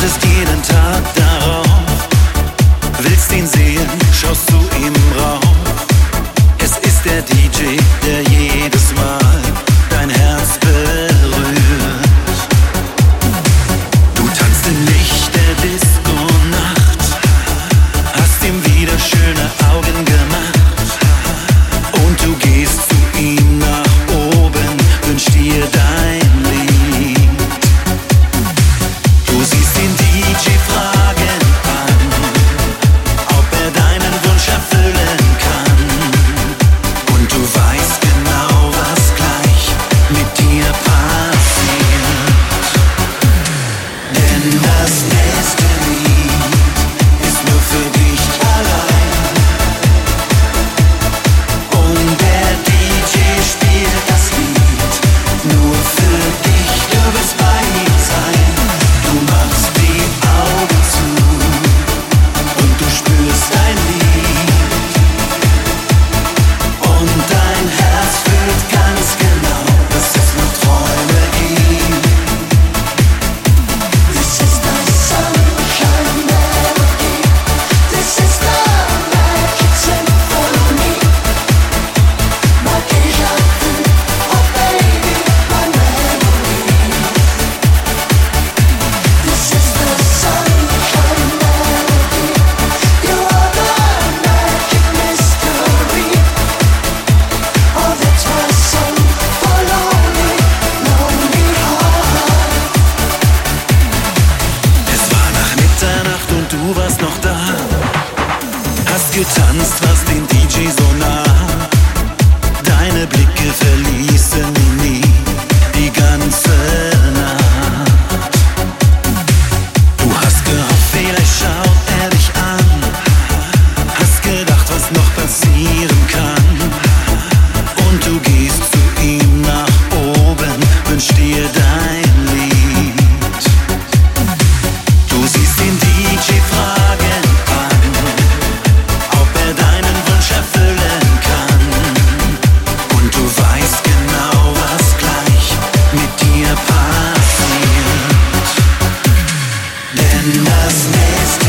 wartest jeden Tag darauf, willst ihn sehen, schaust zu ihm rauf. Es ist der DJ, der jedes Mal dein Herz berührt. Du tanzt im Licht der Disco-Nacht, hast ihm wieder schöne Augen gemacht. Und du gehst zu ihm nach oben, wünschst dir dein Lied. Du siehst den DJ fragen an, ob er deinen Wunsch erfüllen kann. Und du weißt genau, was gleich mit dir passiert. Denn das nächste Lied ist nur für dich allein. Und der DJ spielt das Lied nur für dich. Du willst bei ihm sein. Du machst die Augen zu und du spürst dein Lied. Und dein Herz fühlt ganz genau, dass es nur Träume gibt. This is the sunshine melody. This is the magic symphony. My déjà vu, oh baby, my memory. This is the sunshine melody. You are the magic mystery. Oh, that's my song for lonely, lonely heart. Es war nach Mitternacht und du warst noch da. Hast getanzt, warst den DJ so nah. Deine Blicke verließen ihn nie, die ganze Nacht. Du hast gehofft, vielleicht schaut er dich an. Hast gedacht, was noch passieren kann. Und du gehst zu ihm nach oben, wünschst dir dein Lied. Du siehst den DJ fragen an, ob er deinen Wunsch erfüllen kann. Und du weißt genau, was gleich mit dir passiert. Denn das nächste